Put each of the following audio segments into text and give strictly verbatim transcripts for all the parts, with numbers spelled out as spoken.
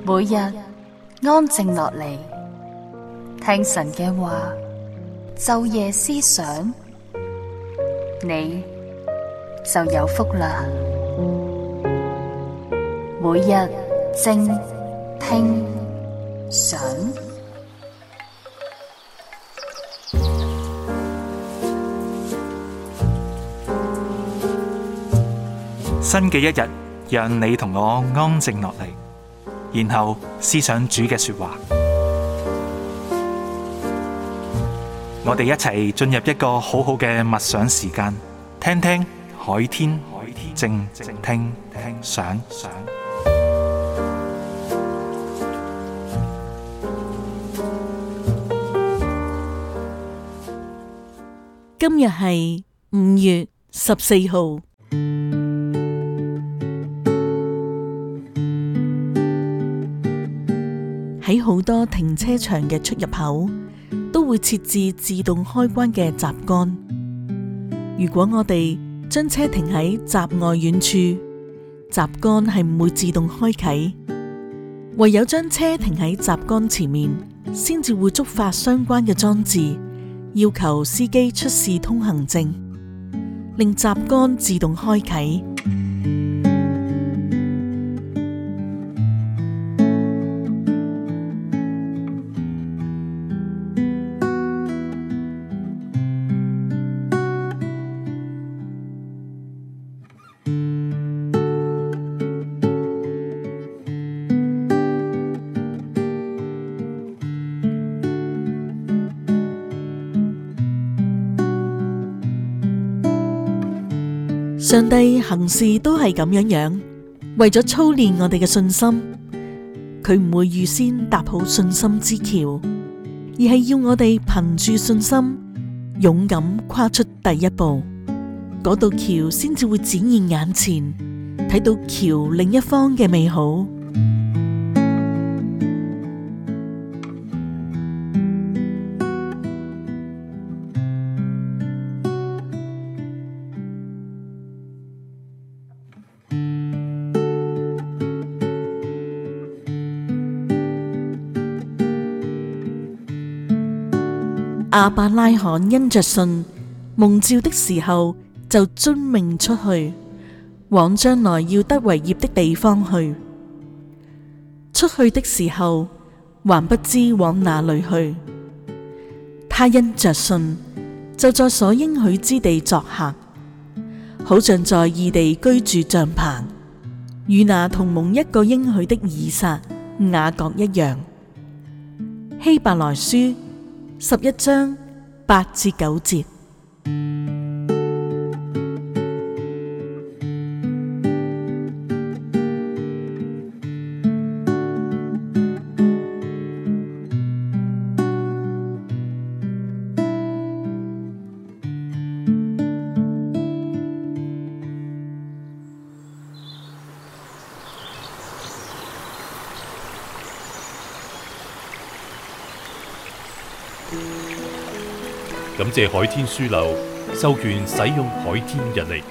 每日安靜落嚟，聽神嘅話，晝夜思想，你就有福啦。每日靜聽想， 新嘅一日，讓你同我安靜落嚟，然後思想主嘅說話。我哋一齊進入一個好好嘅默想時間，聽聽海天靜聽想。 今日係五月十四號。喺好多停車場嘅出入口都會設置自動開關嘅閘桿。如果我哋將車停喺閘外遠處，閘桿係唔會自動開啟，唯有將車停喺閘桿前面，先至會觸發相關嘅裝置，要求司機出示通行證，令閘桿自動開啟。上帝行事都係咁樣樣，為咗操練我哋嘅信心，佢唔會預先搭好信心之橋，而係要我哋憑住信心，勇敢跨出第一步，嗰道橋先至會展現眼前，睇到橋另一方嘅美好。亞伯拉罕因着信，蒙召的時候就遵命出去，往將來要得為業的地方去。出去的時候，還不知往哪裏去。他因着信，就在所應許之地作客，好像在異地居住帳棚，與那同蒙一個應許的以撒、雅各一樣。希伯來書十一章八至九節。 感謝海天書樓授權使用海天日曆，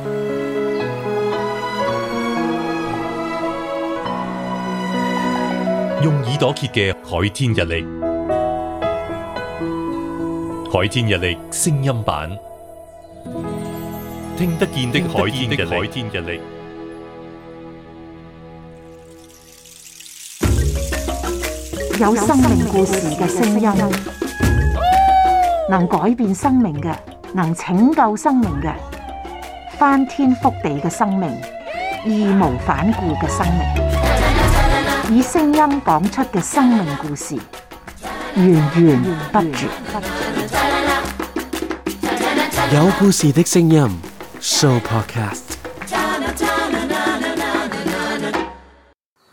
用耳朵揭嘅海天日曆，海天日曆聲音版，聽得見的海天日曆， 有生命故事嘅聲音，能改變生命嘅，能拯救生命嘅，翻天覆地嘅生命，義無反顧嘅生命，以聲音講出嘅生命故事，源源不絕。 有故事的聲音 Show Podcast。